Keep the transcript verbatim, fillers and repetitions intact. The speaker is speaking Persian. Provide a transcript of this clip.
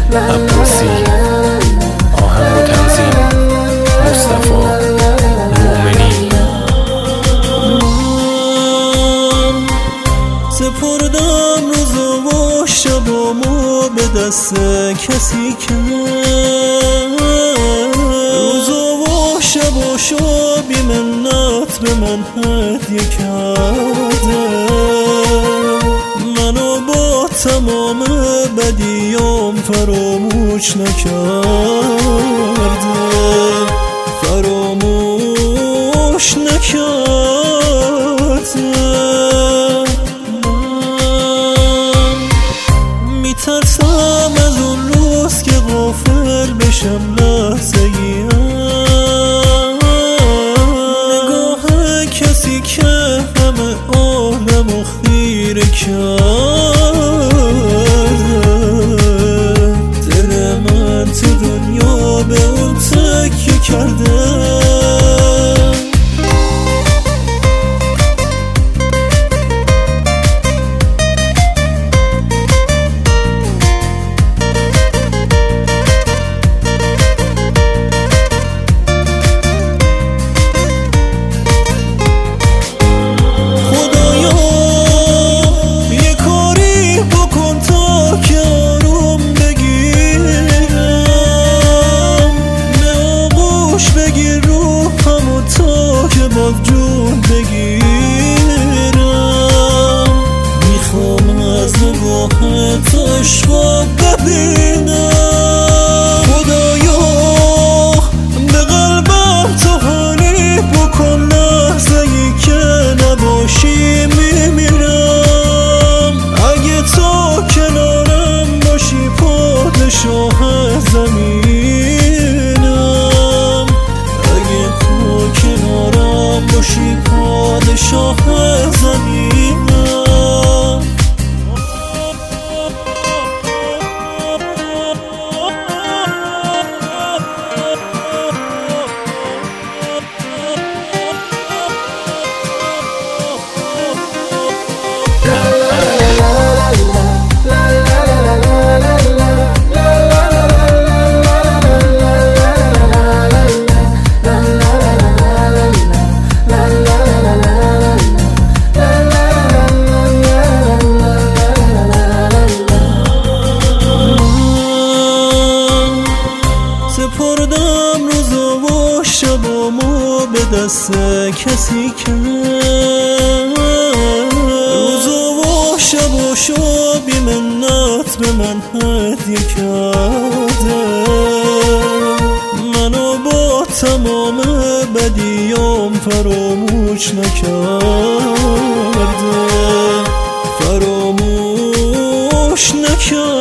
عباسی. آهنگ و تنظیم مصطفی مومنی. سپردم روز و شبامو به دست کسی که روز و شباشو بی منت به من هدیه کرده. منو با تمام بدیام فراموش نکرده، فراموش نکرده. من میترسم از اون روز که غافل بشم لحظه ای نگاه کسی که همه عالمو خیره کرده. دل من تو دنیا به اون تکیه کرده. جون بگیرم میخوام از نگاهت عشقا ببینم. خدایا به قلبم تو حالی بکن، لحظه ای که نباشی میمیرم. اگه تو کنارم باشی پادشاه زمینم، اگه تو کنارم باشی پادشاه زمینم. سپردم روز و شبامو به دست کسی که روز و شباشو بی منت به من هدیه کرده. منو با تمام بدیام فراموش نکرده، فراموش نکرده.